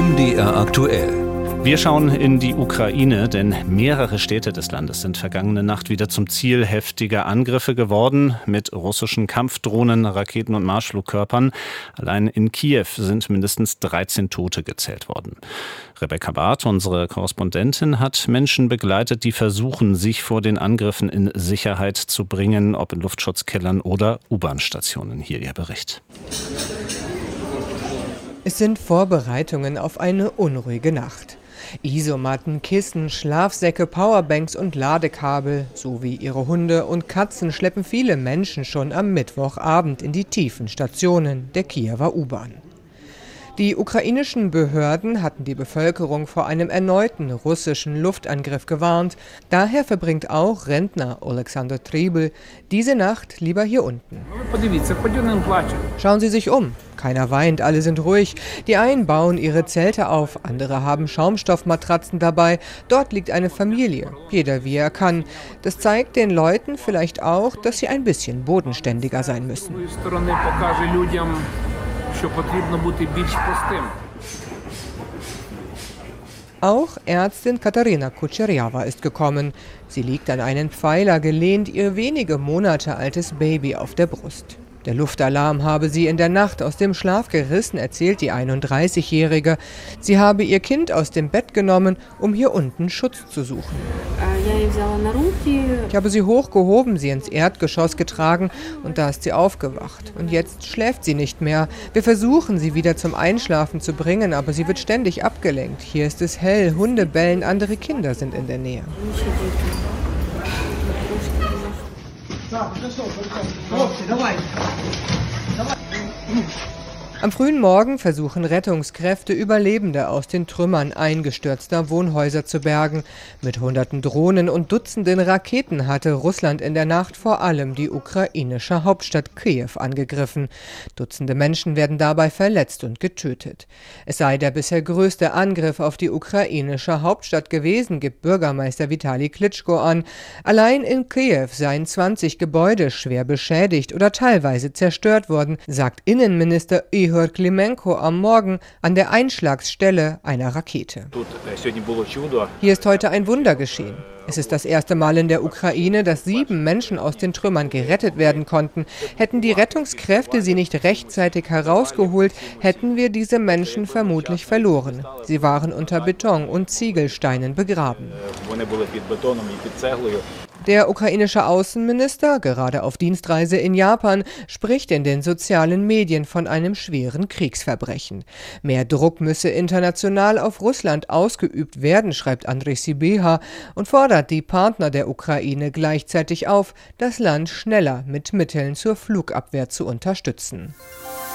MDR aktuell. Wir schauen in die Ukraine, denn mehrere Städte des Landes sind vergangene Nacht wieder zum Ziel heftiger Angriffe geworden mit russischen Kampfdrohnen, Raketen und Marschflugkörpern. Allein in Kiew sind mindestens 13 Tote gezählt worden. Rebecca Barth, unsere Korrespondentin, hat Menschen begleitet, die versuchen, sich vor den Angriffen in Sicherheit zu bringen, ob in Luftschutzkellern oder U-Bahn-Stationen. Hier ihr Bericht. Es sind Vorbereitungen auf eine unruhige Nacht. Isomatten, Kissen, Schlafsäcke, Powerbanks und Ladekabel sowie ihre Hunde und Katzen schleppen viele Menschen schon am Mittwochabend in die tiefen Stationen der Kiewer U-Bahn. Die ukrainischen Behörden hatten die Bevölkerung vor einem erneuten russischen Luftangriff gewarnt. Daher verbringt auch Rentner Alexander Tribel diese Nacht lieber hier unten. Schauen Sie sich um. Keiner weint, alle sind ruhig. Die einen bauen ihre Zelte auf, andere haben Schaumstoffmatratzen dabei. Dort liegt eine Familie, jeder wie er kann. Das zeigt den Leuten vielleicht auch, dass sie ein bisschen bodenständiger sein müssen. Auch Ärztin Katarina Kutscherjawa ist gekommen. Sie liegt an einen Pfeiler gelehnt, ihr wenige Monate altes Baby auf der Brust. Der Luftalarm habe sie in der Nacht aus dem Schlaf gerissen, erzählt die 31-Jährige. Sie habe ihr Kind aus dem Bett genommen, um hier unten Schutz zu suchen. Ich habe sie hochgehoben, sie ins Erdgeschoss getragen und da ist sie aufgewacht. Und jetzt schläft sie nicht mehr. Wir versuchen, sie wieder zum Einschlafen zu bringen, aber sie wird ständig abgelenkt. Hier ist es hell, Hunde bellen, andere Kinder sind in der Nähe. Am frühen Morgen versuchen Rettungskräfte, Überlebende aus den Trümmern eingestürzter Wohnhäuser zu bergen. Mit hunderten Drohnen und Dutzenden Raketen hatte Russland in der Nacht vor allem die ukrainische Hauptstadt Kiew angegriffen. Dutzende Menschen werden dabei verletzt und getötet. Es sei der bisher größte Angriff auf die ukrainische Hauptstadt gewesen, gibt Bürgermeister Vitali Klitschko an. Allein in Kiew seien 20 Gebäude schwer beschädigt oder teilweise zerstört worden, sagt Innenminister Ihor Klimenko am Morgen an der Einschlagsstelle einer Rakete. Hier ist heute ein Wunder geschehen. Es ist das erste Mal in der Ukraine, dass 7 Menschen aus den Trümmern gerettet werden konnten. Hätten die Rettungskräfte sie nicht rechtzeitig herausgeholt, hätten wir diese Menschen vermutlich verloren. Sie waren unter Beton und Ziegelsteinen begraben. Der ukrainische Außenminister, gerade auf Dienstreise in Japan, spricht in den sozialen Medien von einem schweren Kriegsverbrechen. Mehr Druck müsse international auf Russland ausgeübt werden, schreibt Andrei Sibiha und fordert die Partner der Ukraine gleichzeitig auf, das Land schneller mit Mitteln zur Flugabwehr zu unterstützen.